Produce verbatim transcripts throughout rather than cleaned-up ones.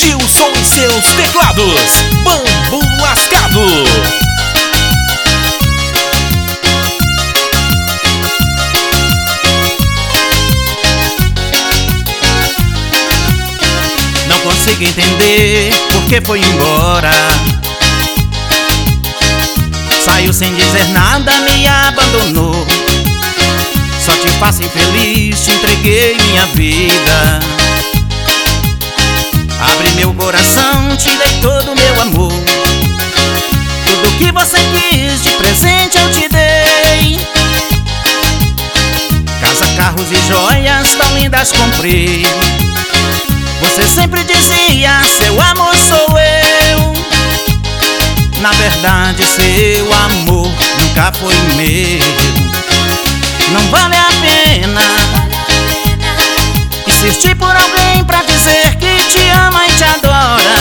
Gilson e seus teclados, Bambu Lascado. Não consigo entender por que foi embora. Saiu sem dizer nada, me abandonou. Só te faço infeliz, te entreguei minha vida. Abri meu coração, te dei todo o meu amor. Tudo que você quis de presente eu te dei. Casa, carros e joias tão lindas comprei. Você sempre dizia, seu amor sou eu. Na verdade seu amor nunca foi meu. Não vale a pena insistir por alguém pra dizer que te ama e te adora.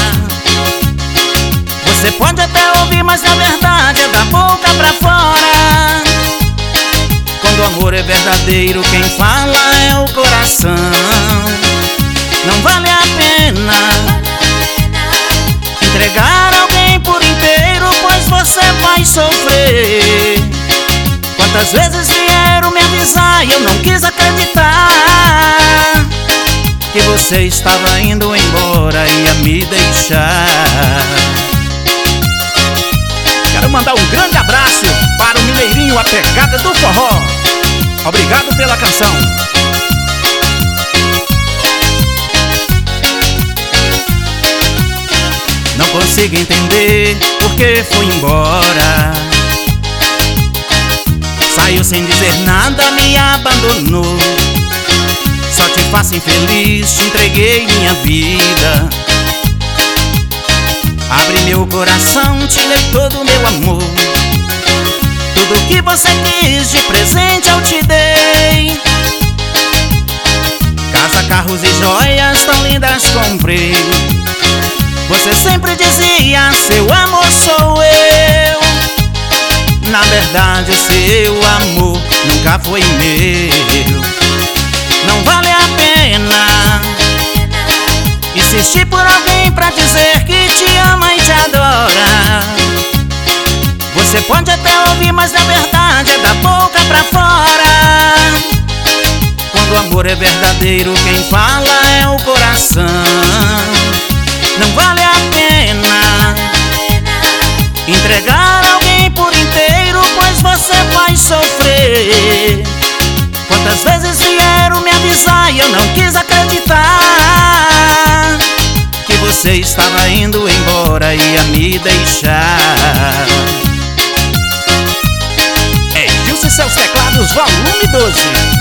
Você pode até ouvir, mas na verdade é da boca pra fora. Quando o amor é verdadeiro, quem fala é o coração. Não vale a pena entregar alguém por inteiro, pois você vai sofrer. Quantas vezes vieram me avisar e eu não quis acreditar que você estava indo embora e ia me deixar. Quero mandar um grande abraço para o Mineirinho, a pegada do forró. Obrigado pela canção. Não consigo entender por que foi embora. Saiu sem dizer nada, me abandonou. Só te faço infeliz, te entreguei minha vida. Abri meu coração, te dei todo o meu amor. Tudo que você quis de presente eu te dei. Casa, carros e joias tão lindas comprei. Você sempre dizia, seu amor sou eu. Na verdade seu amor nunca foi meu. Não vale a pena insistir por alguém pra dizer que te ama e te adora. Você pode até ouvir, mas na verdade é da boca pra fora. Quando o amor é verdadeiro, quem fala é o coração. Não vale a pena entregar alguém por inteiro, pois você vai sofrer. Quantas vezes vieram me avisar e eu não quis acreditar que você estava indo embora e ia me deixar. É Gilson e seus teclados, volume doze.